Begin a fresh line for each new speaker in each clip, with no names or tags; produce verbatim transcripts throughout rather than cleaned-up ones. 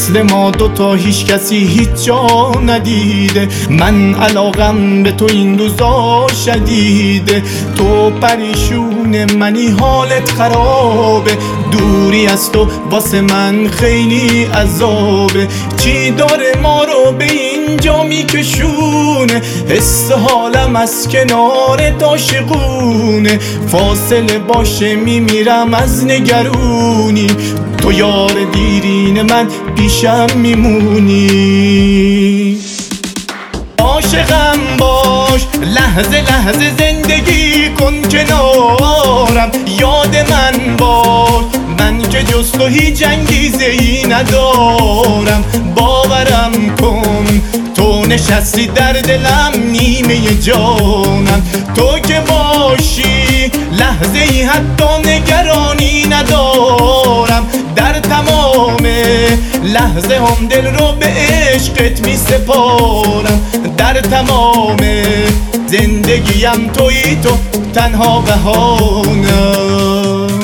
مثل ما دوتا هیچ کسی هیچ جا ندیده. من علاقم به تو این روزا شدیده. تو پریشون منی حالت خرابه، دوری از تو واسه من خیلی عذابه. چی داره ما رو به اینجا میکشونه؟ حس حالم از کنار عاشقونه. فاصله باشه میمیرم از نگرونی، تو یار دیرین من پیشم میمونی. عاشقم باش لحظه لحظه زندگی کن کنارم، یاد من باش من که جز تو هیچ انگیزه ای ندارم. باورم کن تو نشستی در دلم نیمه جانم. تو که باشی لحظه ای حتی نگرانی ندارم. در تمام لحظه هم دل رو به عشقت می سپارم. در تمام زندگیم تویی تو تنها بهانم.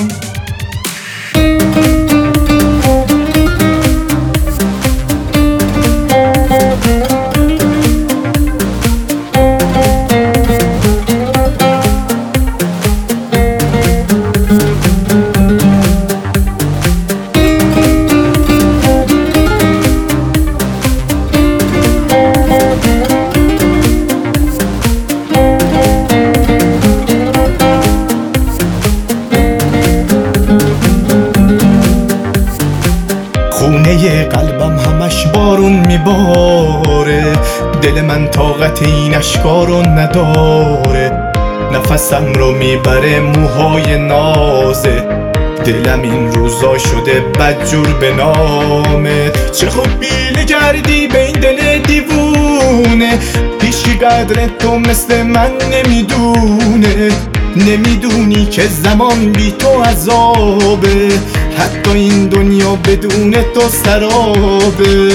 خونه قلبم همش بارون میباره، دل من طاقت این اشکا رو نداره. نفسم رو میبره موهای نازه، دلم این روزا شده بدجور به نامت. چه خوب بیله کردی به این دل دیوونه، هیچی قدر تو مثل من نمیدونه. نمیدونی که زمان بی تو عذابه، حتی این دنیا بدون تو سرابه.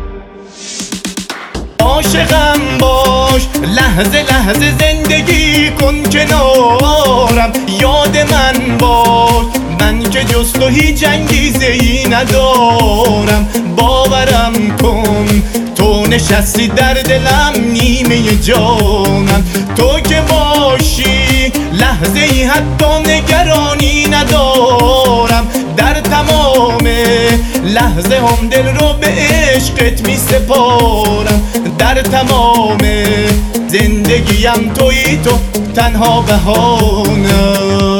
عاشقم باش لحظه لحظه زندگی کن کنارم، یاد من باش من که جز تو هیچ انگیزه ای ندارم. باورم کن تو نشستی در دلم نیمه جانم. تو که باشی لحظه ای حتی نگرانی ندارم. در تمام لحظه هم دل رو به عشقت می سپارم. در تمام زندگیم تویی تو تنها بهانم.